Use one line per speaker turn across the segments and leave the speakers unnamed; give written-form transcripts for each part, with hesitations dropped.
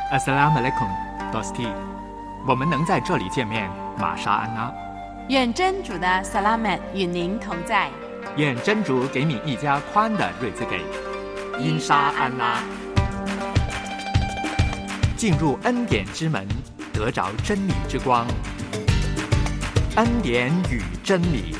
Assalamualaikum, Dosti。我们能在这里见面，玛莎安拉。
愿真主的 Salamat 与您同在。
愿真主给你一家宽的瑞兹给。因沙安拉。进入恩典之门，得着真理之光。恩典与真理。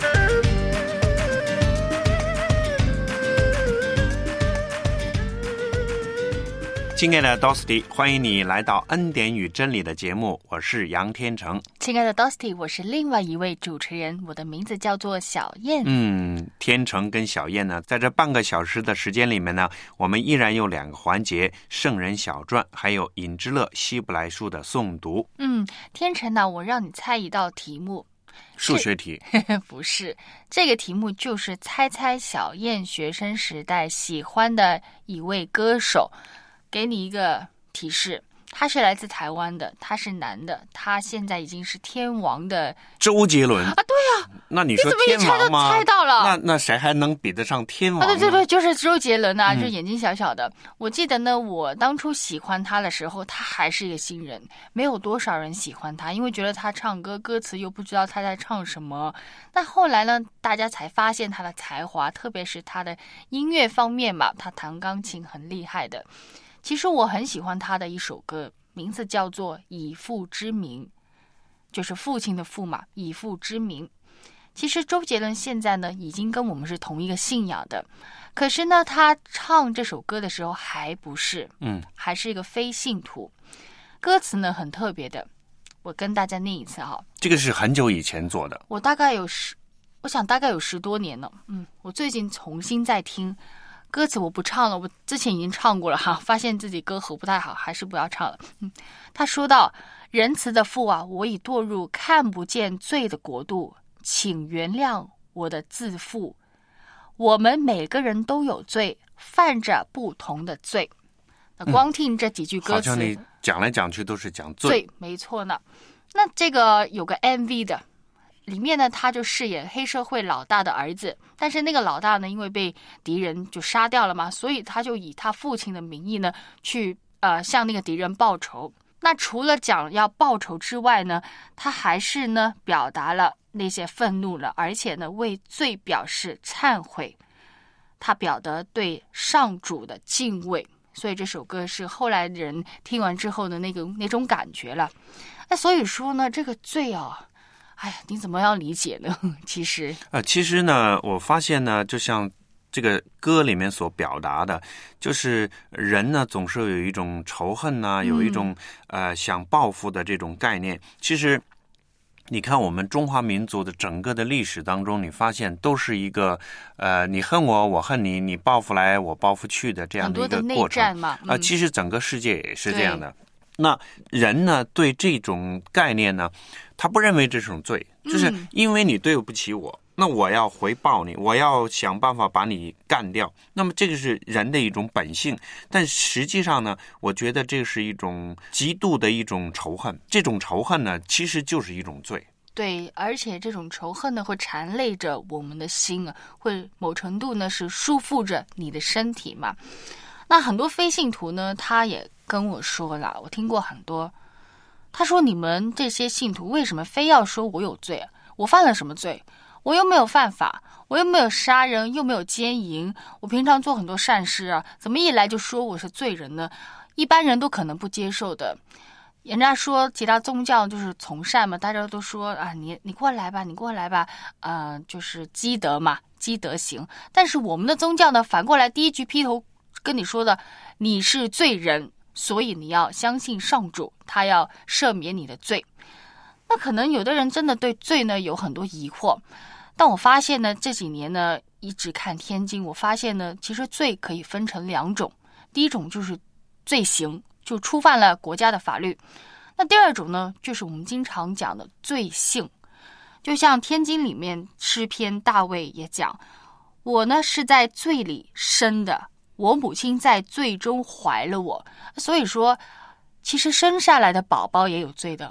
亲爱的 Dosti， 欢迎你来到恩典与真理的节目，我是杨天成。
亲爱的 Dosti， 我是另外一位主持人，我的名字叫做小燕。
天成跟小燕呢，在这半个小时的时间里面呢，我们依然有两个环节：圣人小传，还有尹之乐希伯来书的诵读。
天成呢，我让你猜一道题目。
数学题
不是，这个题目就是猜猜小燕学生时代喜欢的一位歌手。给你一个提示，他是来自台湾的，他是男的，他现在已经是天王的
周杰伦
啊！对啊，
那你说天王吗？
你怎么一猜就猜到了？
那谁还能比得上天王呢？
对，就是周杰伦啊，就是眼睛小小的。我记得呢，我当初喜欢他的时候，他还是一个新人，没有多少人喜欢他，因为觉得他唱歌歌词又不知道他在唱什么。但后来呢，大家才发现他的才华，特别是他的音乐方面嘛，他弹钢琴很厉害的。其实我很喜欢他的一首歌，名字叫做《以父之名》，就是父亲的父嘛，以父之名。其实周杰伦现在呢，已经跟我们是同一个信仰的，可是呢，他唱这首歌的时候还不是，还是一个非信徒。歌词呢很特别的，我跟大家念一次哈。
这个是很久以前做的，
我想大概有10多年了。我最近重新在听。歌词我不唱了，我之前已经唱过了哈，发现自己歌喉不太好，还是不要唱了。他说到：仁慈的父啊，我已堕入看不见罪的国度，请原谅我的自负。我们每个人都有罪，犯着不同的罪。那光听这几句歌词，
好像你讲来讲去都是讲
罪，没错呢。那这个有个 MV 的。里面呢，他就饰演黑社会老大的儿子，但是那个老大呢，因为被敌人就杀掉了嘛，所以他就以他父亲的名义呢，去向那个敌人报仇。那除了讲要报仇之外呢，他还是呢表达了那些愤怒了，而且呢为罪表示忏悔，他表达对上主的敬畏。所以这首歌是后来人听完之后的那种感觉了。那所以说呢，这个罪啊。你怎么样理解呢？其实
呢，我发现呢，就像这个歌里面所表达的，就是人呢总是有一种仇恨啊，有一种想报复的这种概念。其实你看我们中华民族的整个的历史当中，你发现都是一个你恨我，我恨你，你报复来，我报复去的这样的一个过程。很多的内战嘛。其实整个世界也是这样的。那人呢，对这种概念呢，他不认为这种罪，就是因为你对不起我，那我要回报你，我要想办法把你干掉。那么这个是人的一种本性，但实际上呢，我觉得这是一种极度的一种仇恨。这种仇恨呢，其实就是一种罪。
对，而且这种仇恨呢，会缠累着我们的心啊，会某程度呢是束缚着你的身体嘛。那很多非信徒呢，他也跟我说了，我听过很多。他说：“你们这些信徒为什么非要说我有罪啊？我犯了什么罪？我又没有犯法，我又没有杀人，又没有奸淫，我平常做很多善事啊，怎么一来就说我是罪人呢？一般人都可能不接受的。人家说其他宗教就是从善嘛，大家都说啊，你过来吧，你过来吧，就是积德嘛，积德行。但是我们的宗教呢，反过来第一句劈头跟你说的，你是罪人。”所以你要相信上主，他要赦免你的罪。那可能有的人真的对罪呢有很多疑惑，但我发现呢这几年呢一直看天经，我发现呢其实罪可以分成2种，第一种就是罪行，就触犯了国家的法律。那第二种呢就是我们经常讲的罪性，就像天经里面诗篇大卫也讲，我呢是在罪里生的，我母亲在罪中怀了我。所以说其实生下来的宝宝也有罪的，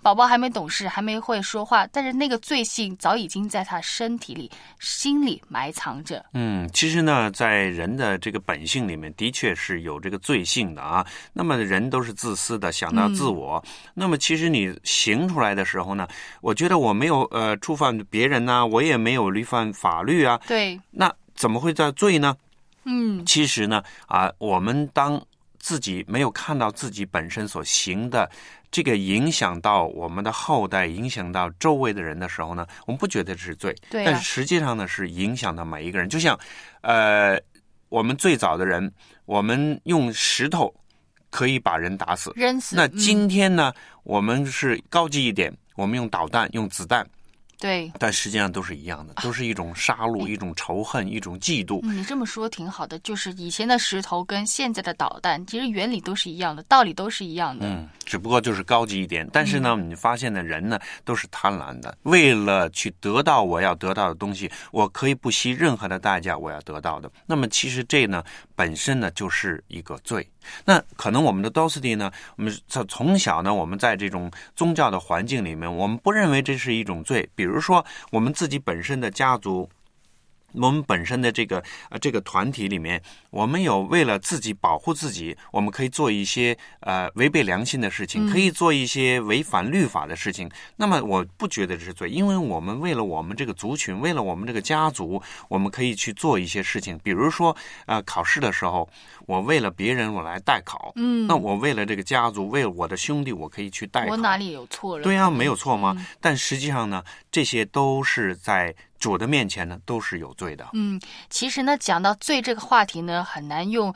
宝宝还没懂事，还没会说话，但是那个罪性早已经在他身体里、心里埋藏着。
其实呢，在人的这个本性里面，的确是有这个罪性的啊。那么人都是自私的，想到自我。那么其实你行出来的时候呢，我觉得我没有触犯别人啊，我也没有违反法律啊。
对，
那怎么会叫罪呢？其实呢，我们当自己没有看到自己本身所行的这个影响到我们的后代，影响到周围的人的时候呢，我们不觉得这是罪，
对
但是实际上呢是影响到每一个人。就像我们最早的人，我们用石头可以把人打死，
扔死。
那今天呢，我们是高级一点，我们用导弹，用子弹。
对，
但实际上都是一样的，都是一种杀戮，一种仇恨，一种嫉妒。
你这么说挺好的，就是以前的石头跟现在的导弹，其实原理都是一样的，道理都是一样的。
只不过就是高级一点。但是呢，你发现的人呢，都是贪婪的，为了去得到我要得到的东西，我可以不惜任何的代价我要得到的。那么其实这呢，本身呢就是一个罪。那可能我们的 Dosity 呢，我们从小呢，我们在这种宗教的环境里面，我们不认为这是一种罪。比如说我们自己本身的家族，我们本身的这个团体里面，我们有为了自己保护自己，我们可以做一些违背良心的事情，可以做一些违反律法的事情。那么我不觉得这是罪，因为我们为了我们这个族群，为了我们这个家族，我们可以去做一些事情。比如说考试的时候，我为了别人我来代考，那我为了这个家族，为了我的兄弟，我可以去代考。
我哪里有错了？
对啊，没有错吗？但实际上呢，这些都是在主的面前呢，都是有罪的。
其实呢，讲到罪这个话题呢，很难用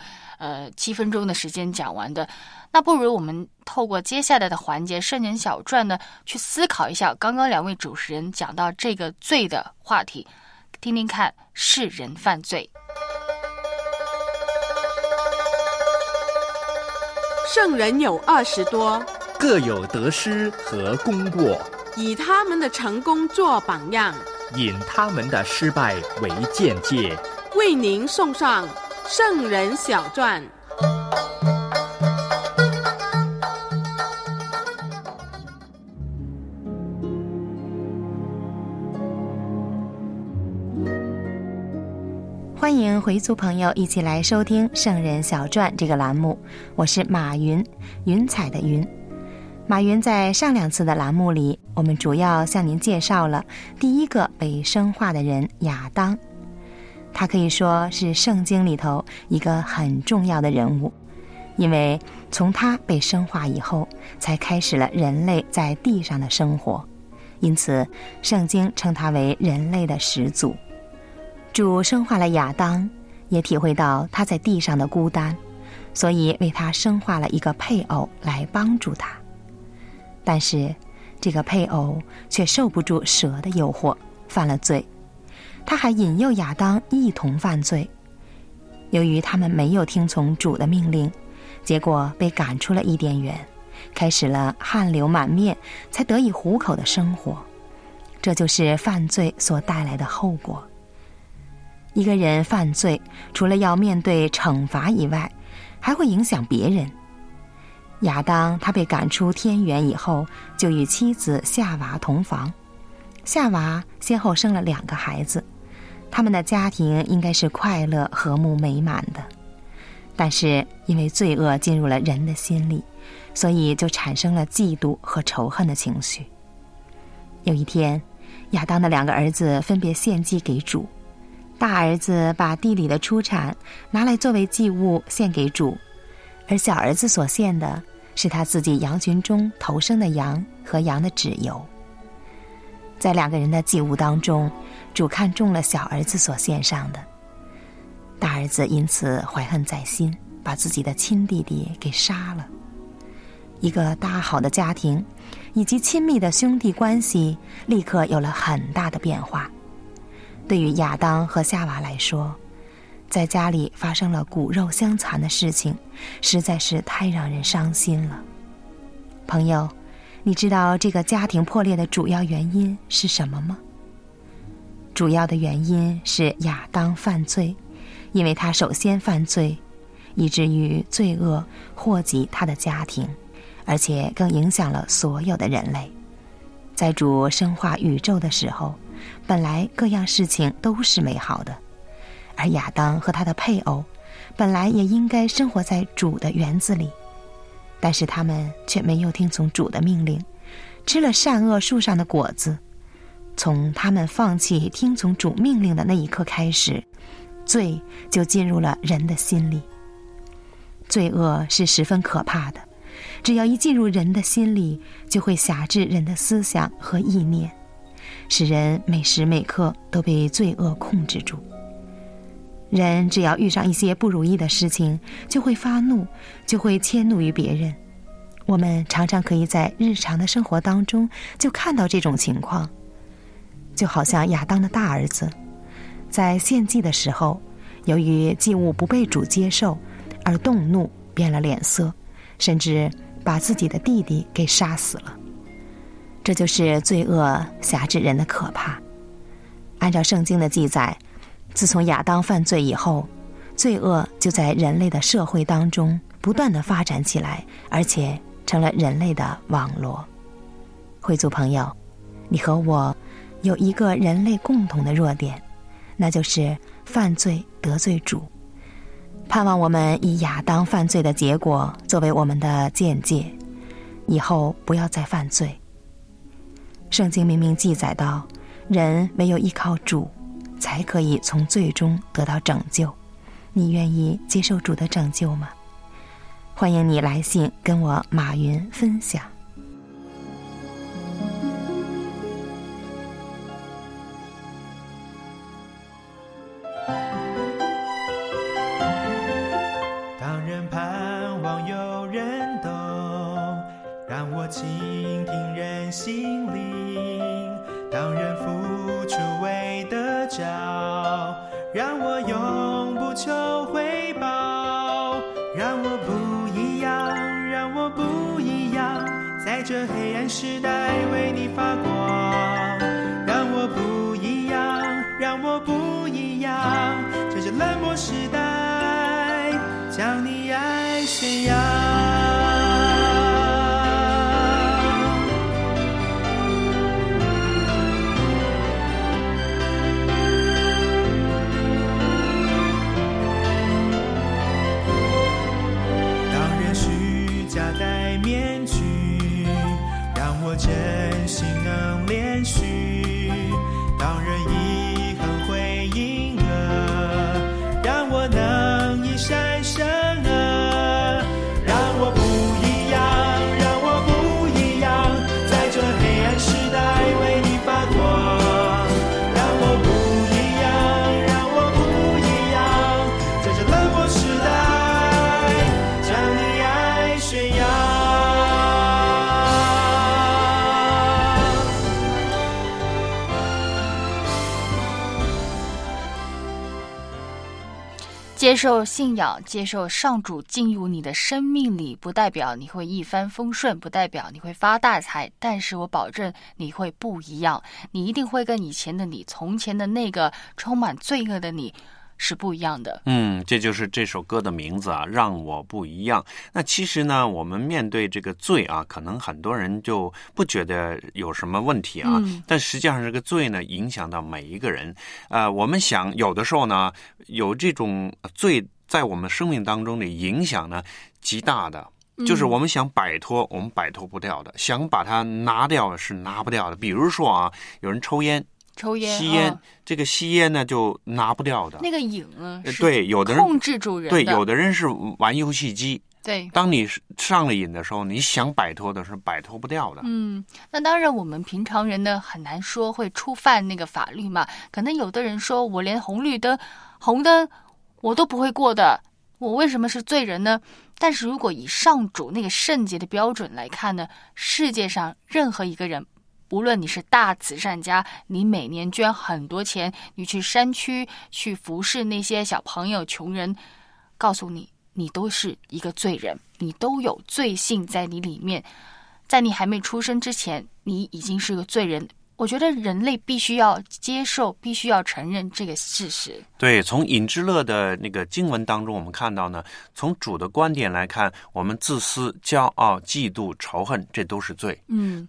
7分钟的时间讲完的。那不如我们透过接下来的环节《圣人小传》呢，去思考一下刚刚两位主持人讲到这个罪的话题，听听看世人犯罪。
圣人有20多，
各有得失和功过，
以他们的成功做榜样，
引他们的失败为鉴戒，
为您送上《圣人小传》。
欢迎回族朋友一起来收听《圣人小传》这个栏目，我是马云，云彩的云。马云在上2次的栏目里，我们主要向您介绍了第一个被生化的人亚当，他可以说是圣经里头一个很重要的人物，因为从他被生化以后，才开始了人类在地上的生活，因此圣经称他为人类的始祖。主生化了亚当，也体会到他在地上的孤单，所以为他生化了一个配偶来帮助他。但是这个配偶却受不住蛇的诱惑，犯了罪。他还引诱亚当一同犯罪。由于他们没有听从主的命令，结果被赶出了伊甸园，开始了汗流满面才得以糊口的生活。这就是犯罪所带来的后果。一个人犯罪，除了要面对惩罚以外，还会影响别人。亚当他被赶出天园以后，就与妻子夏娃同房。夏娃先后生了2个孩子，他们的家庭应该是快乐和睦美满的。但是因为罪恶进入了人的心里，所以就产生了嫉妒和仇恨的情绪。有一天，亚当的2个儿子分别献祭给主。大儿子把地里的出产拿来作为祭物献给主，而小儿子所献的是他自己羊群中头生的羊和羊的脂油。在2个人的祭物当中，主看中了小儿子所献上的。大儿子因此怀恨在心，把自己的亲弟弟给杀了。一个大好的家庭以及亲密的兄弟关系立刻有了很大的变化。对于亚当和夏娃来说，在家里发生了骨肉相残的事情，实在是太让人伤心了。朋友，你知道这个家庭破裂的主要原因是什么吗？主要的原因是亚当犯罪，因为他首先犯罪，以至于罪恶祸及他的家庭，而且更影响了所有的人类。 在主生化宇宙的时候，本来各样事情都是美好的，而亚当和他的配偶本来也应该生活在主的园子里，但是他们却没有听从主的命令，吃了善恶树上的果子。从他们放弃听从主命令的那一刻开始，罪就进入了人的心里。罪恶是十分可怕的，只要一进入人的心里，就会辖制人的思想和意念，使人每时每刻都被罪恶控制住。人只要遇上一些不如意的事情，就会发怒，就会迁怒于别人。我们常常可以在日常的生活当中就看到这种情况。就好像亚当的大儿子在献祭的时候，由于祭物不被主接受而动怒，变了脸色，甚至把自己的弟弟给杀死了。这就是罪恶辖制人的可怕。按照圣经的记载，自从亚当犯罪以后，罪恶就在人类的社会当中不断地发展起来，而且成了人类的网罗。会族朋友，你和我有一个人类共同的弱点，那就是犯罪得罪主。盼望我们以亚当犯罪的结果作为我们的见解，以后不要再犯罪。圣经明明记载到，人唯有依靠主才可以从罪中得到拯救。你愿意接受主的拯救吗？欢迎你来信跟我马云分享。
当人盼望有人懂，让我倾听人心灵；当人付出为得着，让我永不求回报。让我不一样，让我不一样，在这黑暗时代为你发光。让我不一样，让我不一样，在这冷漠时代将你爱宣扬。当人虚假戴面具，让我真心能连续；当人以恨回应恶，让我能以善胜恶。让我不一样，让我不一样，在这黑暗时代为你发光。让我不一样，让我不一样，在这冷漠时代将你爱宣扬。
接受信仰，接受上主进入你的生命里，不代表你会一帆风顺，不代表你会发大财，但是我保证你会不一样，你一定会跟以前的你，从前的那个充满罪恶的你是不一样的。
这就是这首歌的名字啊，让我不一样。那其实呢，我们面对这个罪啊，可能很多人就不觉得有什么问题啊，但实际上这个罪呢，影响到每一个人。我们想有的时候呢，有这种罪在我们生命当中的影响呢，极大的。就是我们想摆脱，我们摆脱不掉的；想把它拿掉是拿不掉的。比如说啊，有人抽烟。吸烟，这个吸烟呢就拿不掉的。那个瘾啊，对，有的人
控制住人的。
对，有的人是玩游戏机。
对，
当你上了瘾的时候，你想摆脱的是摆脱不掉的。
那当然，我们平常人呢很难说会触犯那个法律嘛。可能有的人说，我连红灯我都不会过的，我为什么是罪人呢？但是如果以上主那个圣洁的标准来看呢，世界上任何一个人，无论你是大慈善家，你每年捐很多钱，你去山区去服侍那些小朋友穷人，告诉你，你都是一个罪人，你都有罪性在你里面，在你还没出生之前，你已经是个罪人。我觉得人类必须要接受，必须要承认这个事实。
对，从以之勒的那个经文当中，我们看到呢，从主的观点来看，我们自私、骄傲、嫉妒、仇恨，这都是罪。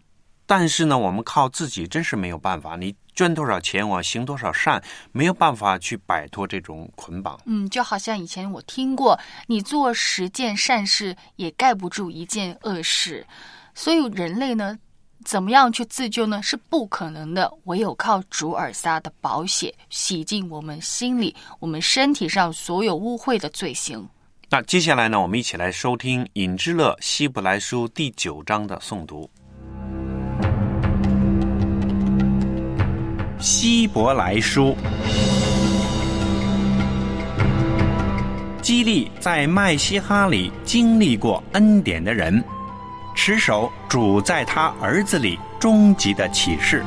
但是呢，我们靠自己真是没有办法，你捐多少钱，我行多少善，没有办法去摆脱这种捆绑。
就好像以前我听过，你做10件善事也盖不住1件恶事。所以人类呢，怎么样去自救呢？是不可能的，唯有靠主尔撒的宝血洗净我们心里、我们身体上所有污秽的罪行。
那接下来呢，我们一起来收听尹之乐希伯来书第9章的诵读。希伯来书，激励在麦西哈里经历过恩典的人，持守主在他儿子里终极的启示。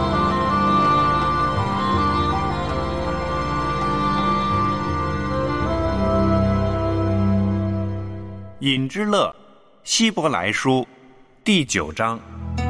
尹之乐希伯来书第9章。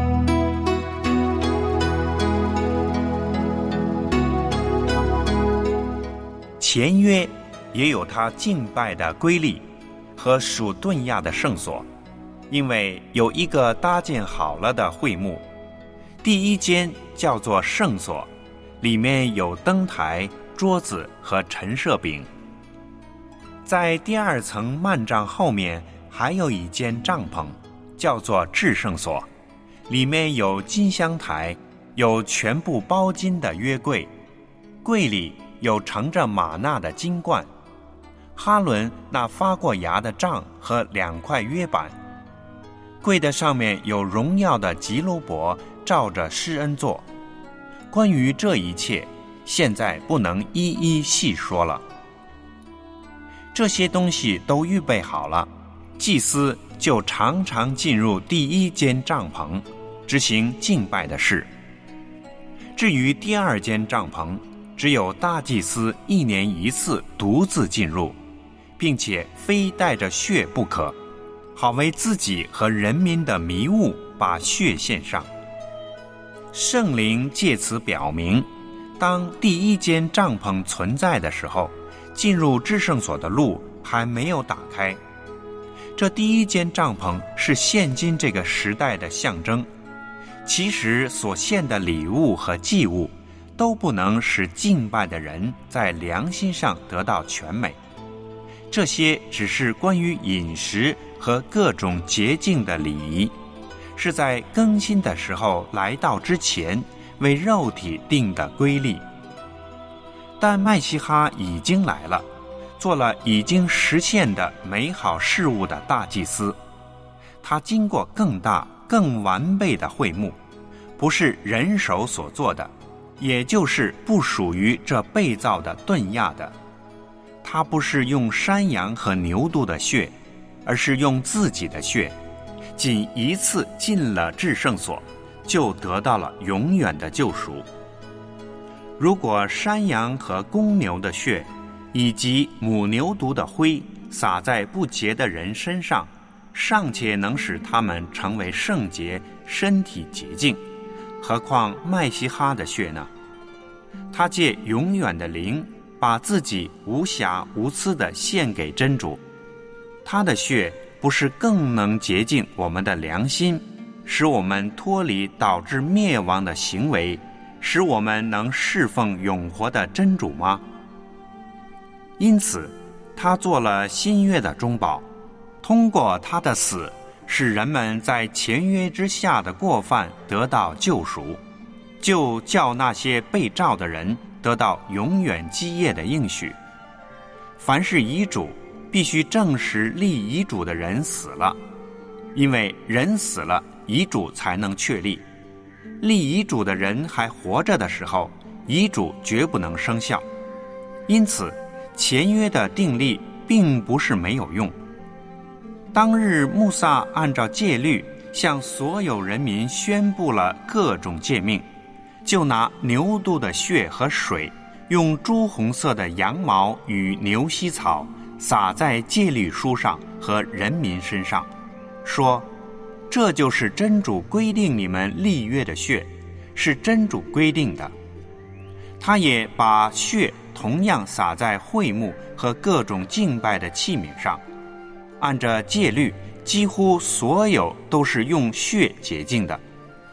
前约也有他敬拜的规例和属顿亚的圣所，因为有一个搭建好了的会幕，第一间叫做圣所，里面有灯台、桌子和陈设饼。在第2层幔帐后面还有一间帐篷，叫做至圣所，里面有金香台，有全部包金的约柜，柜里有盛着玛纳的金罐，哈伦那发过芽的杖和2块约板，柜的上面有荣耀的吉路伯照着施恩座。关于这一切，现在不能一一细说了。这些东西都预备好了，祭司就常常进入第1间帐篷，执行敬拜的事。至于第2间帐篷，只有大祭司1年1次独自进入，并且非带着血不可，好为自己和人民的迷雾把血献上。圣灵借此表明，当第1间帐篷存在的时候，进入至圣所的路还没有打开。这第1间帐篷是现今这个时代的象征，其实所献的礼物和祭物都不能使敬拜的人在良心上得到全美，这些只是关于饮食和各种洁净的礼仪，是在更新的时候来到之前为肉体定的规例。但麦西哈已经来了，做了已经实现的美好事物的大祭司，他经过更大更完备的会幕，不是人手所做的，也就是不属于这被造的顿亚的。他不是用山羊和牛犊的血，而是用自己的血，仅一次进了至圣所，就得到了永远的救赎。如果山羊和公牛的血以及母牛犊的灰洒在不洁的人身上，尚且能使他们成为圣洁，身体洁净，何况麦西哈的血呢？他借永远的灵，把自己无瑕无疵地献给真主。他的血不是更能洁净我们的良心，使我们脱离导致灭亡的行为，使我们能侍奉永活的真主吗？因此他做了新约的中保，通过他的死，使人们在前约之下的过犯得到救赎，就叫那些被召的人得到永远基业的应许。凡是遗嘱，必须证实立遗嘱的人死了，因为人死了，遗嘱才能确立。立遗嘱的人还活着的时候，遗嘱绝不能生效。因此前约的订立并不是没有用。当日穆萨按照戒律向所有人民宣布了各种诫命，就拿牛犊的血和水，用朱红色的羊毛与牛膝草撒在戒律书上和人民身上，说这就是真主规定你们立约的血，是真主规定的。他也把血同样撒在会幕和各种敬拜的器皿上，按着戒律，几乎所有都是用血洁净的。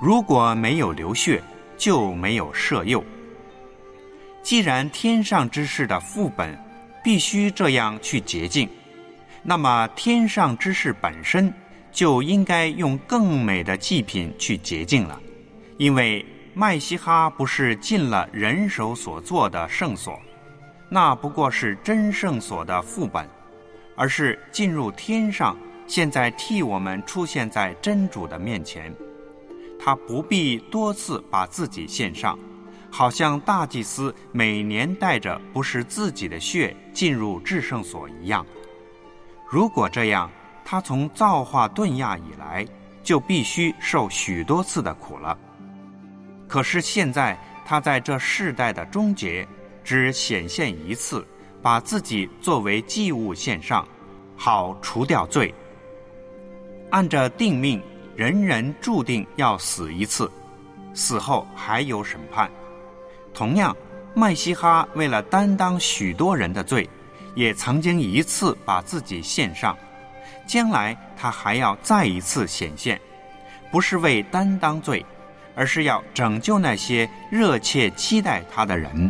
如果没有流血，就没有赦宥。既然天上之事的副本必须这样去洁净，那么天上之事本身就应该用更美的祭品去洁净了。因为麦西哈不是进了人手所做的圣所，那不过是真圣所的副本，而是进入天上，现在替我们出现在真主的面前。他不必多次把自己献上，好像大祭司每年带着不是自己的血进入至圣所一样。如果这样，他从造化顿亚以来就必须受许多次的苦了。可是现在他在这世代的终结只显现一次，把自己作为祭物献上，好除掉罪。按着定命，人人注定要死一次，死后还有审判。同样，麦西哈为了担当许多人的罪，也曾经一次把自己献上，将来他还要再一次显现，不是为担当罪，而是要拯救那些热切期待他的人。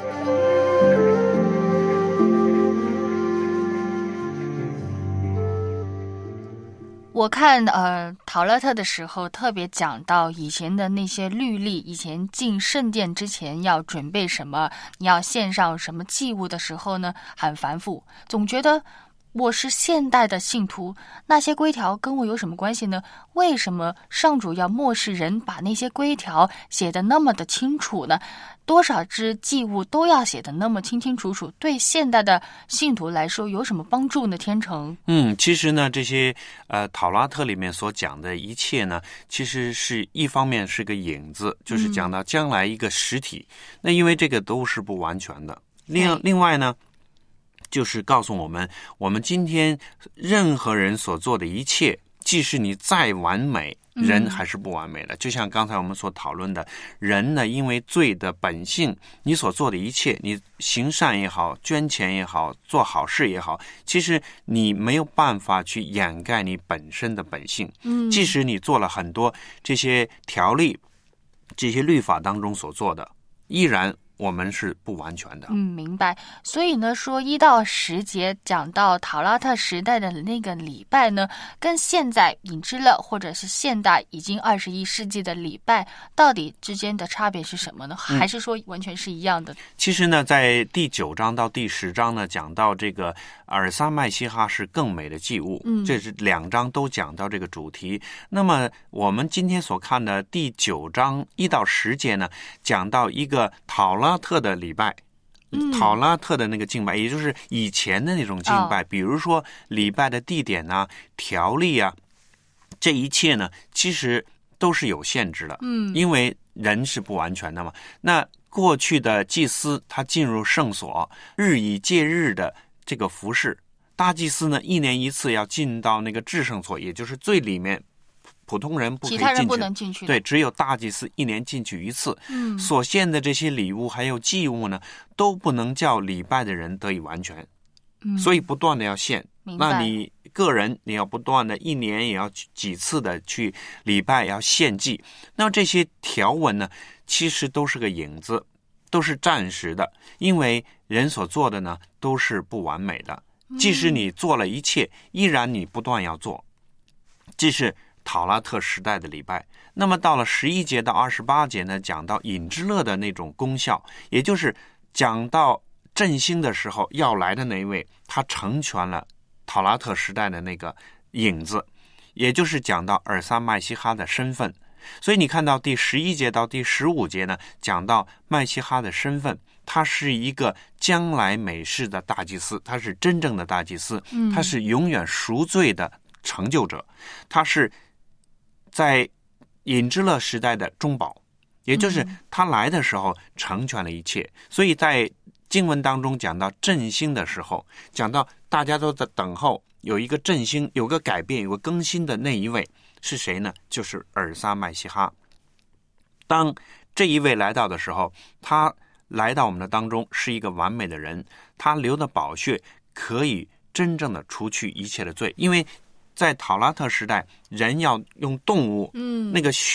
我看陶勒特的时候特别讲到以前的那些律例，以前进圣殿之前要准备什么，你要献上什么祭物的时候呢，很繁复，总觉得我是现代的信徒，那些规条跟我有什么关系呢？为什么上主要漠视人，把那些规条写得那么的清楚呢？多少支祭物都要写得那么清清楚楚，对现代的信徒来说有什么帮助呢？天成，
其实呢，这些讨拉特里面所讲的一切呢，其实是一方面是个影子，就是讲到将来一个实体。那因为这个都是不完全的。另外呢，就是告诉我们，我们今天任何人所做的一切，即使你再完美，人还是不完美的。就像刚才我们所讨论的，人呢，因为罪的本性，你所做的一切，你行善也好，捐钱也好，做好事也好，其实你没有办法去掩盖你本身的本性。即使你做了很多这些条例，这些律法当中所做的，依然我们是不完全的。
明白。所以呢，说1到10节讲到陶拉特时代的那个礼拜呢，跟现在隐之勒或者是现代已经21世纪的礼拜到底之间的差别是什么呢？还是说完全是一样的？
其实呢，在第9章到第10章呢，讲到这个尔撒麦西哈是更美的祭物，这是2章都讲到这个主题。那么我们今天所看的第9章1到10节呢，讲到一个陶拉特的礼拜，陶拉特的那个敬拜，也就是以前的那种敬拜，比如说礼拜的地点啊、条例啊，这一切呢，其实都是有限制的。因为人是不完全的嘛。那过去的祭司他进入圣所，日以继日的这个服侍，大祭司呢1年1次要进到那个至圣所，也就是最里面，普通人不可以进去，
其他人不能进去。
对，只有大祭司1年进去1次。所献的这些礼物还有祭物呢，都不能叫礼拜的人得以完全。所以不断的要献。那你个人你要不断的1年也要几次的去礼拜，要献祭。那这些条文呢，其实都是个影子，都是暂时的，因为人所做的呢都是不完美的。即使你做了一切，依然你不断要做。这是陶拉特时代的礼拜。那么到了11节到28节呢，讲到隐之勒的那种功效，也就是讲到振兴的时候要来的那一位，他成全了陶拉特时代的那个影子，也就是讲到尔撒麦西哈的身份。所以你看到第11节到第15节呢，讲到麦西哈的身份，他是一个将来美世的大祭司，他是真正的大祭司，他是永远赎罪的成就者，他是在隐之勒时代的中保，也就是他来的时候成全了一切。所以在经文当中讲到振兴的时候，讲到大家都在等候有一个振兴，有个改变，有个更新的那一位是谁呢？就是尔撒麦西哈。当这一位来到的时候，他来到我们的当中是一个完美的人，他流的宝血可以真正的除去一切的罪。因为在陶拉特时代，人要用动物那个血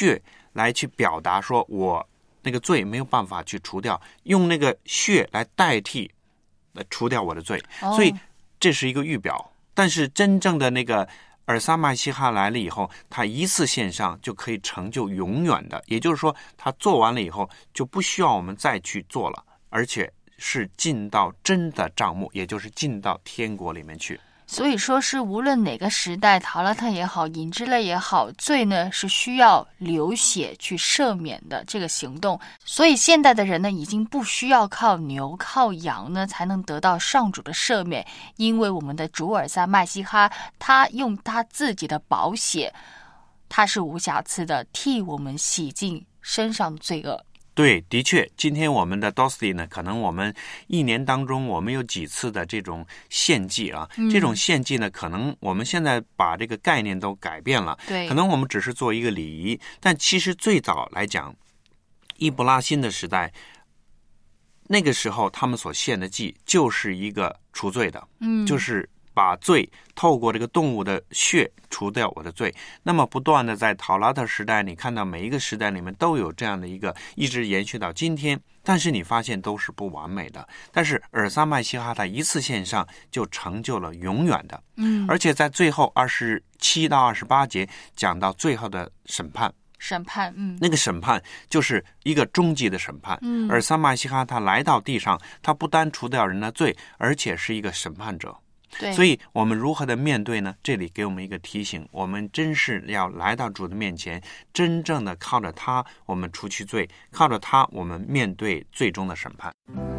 来去表达说我那个罪没有办法去除掉，用那个血来代替除掉我的罪。所以这是一个预表。但是真正的那个尔撒麦西哈来了以后，他一次献上就可以成就永远的，也就是说他做完了以后就不需要我们再去做了，而且是进到真的帐幕，也就是进到天国里面去。
所以说是无论哪个时代，陶拉特也好，隐之类也好，罪呢是需要流血去赦免的这个行动。所以现代的人呢，已经不需要靠牛靠羊呢才能得到上主的赦免，因为我们的主尔撒麦西哈，他用他自己的宝血，他是无瑕疵的，替我们洗净身上的罪恶。
对，的确，今天我们的 Dosti 呢，可能我们一年当中我们有几次的这种献祭啊，这种献祭呢，可能我们现在把这个概念都改变了，
对，
可能我们只是做一个礼仪，但其实最早来讲，易卜拉欣的时代，那个时候他们所献的祭就是一个除罪的，就是把罪透过这个动物的血除掉我的罪。那么不断的在陶拉特时代，你看到每一个时代里面都有这样的一个，一直延续到今天，但是你发现都是不完美的。但是尔撒麦西哈他一次献上就成就了永远的，而且在最后27到28节讲到最后的审判，那个审判就是一个终极的审判。尔撒麦西哈他来到地上，他不单除掉人的罪，而且是一个审判者。
对，
所以我们如何的面对呢？这里给我们一个提醒，我们真是要来到主的面前，真正的靠着他我们除去罪，靠着他我们面对最终的审判。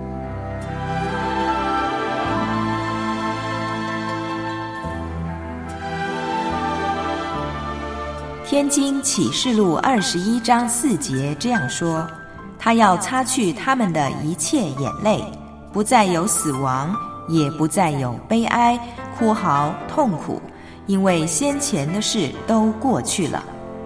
天经启示录21章4节这样说，他要擦去他们的一切眼泪，不再有死亡，也不再有悲哀、哭嚎、痛苦，因为先前的事都过去了。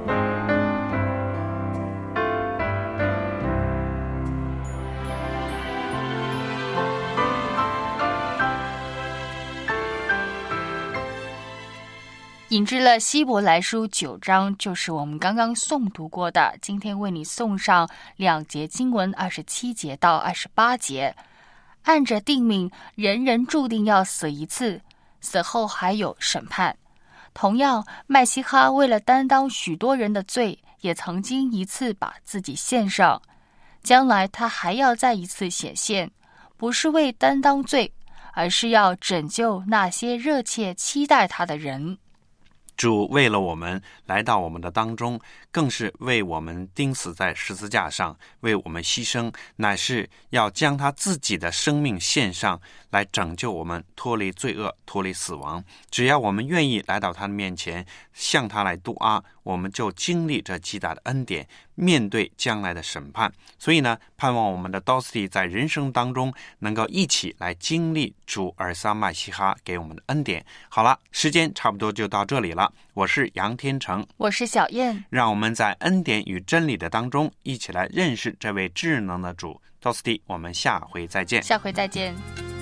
引致了希伯来书9章，就是我们刚刚诵读过的。今天为你送上2节经文，27节到28节。按着定命，人人注定要死一次，死后还有审判。同样，麦西哈为了担当许多人的罪，也曾经一次把自己献上，将来他还要再一次显现，不是为担当罪，而是要拯救那些热切期待他的人。
主为了我们来到我们的当中，更是为我们钉死在十字架上，为我们牺牲，乃是要将他自己的生命献上，来拯救我们脱离罪恶，脱离死亡。只要我们愿意来到他的面前，向他来度阿，我们就经历这极大的恩典，面对将来的审判。所以呢，盼望我们的 Dosti 在人生当中能够一起来经历主尔撒麦西哈给我们的恩典。好了，时间差不多就到这里了，我是杨天成，
我是小燕，
让我们在恩典与真理的当中一起来认识这位智能的主 Dosti。 我们下回再见。
下回再见。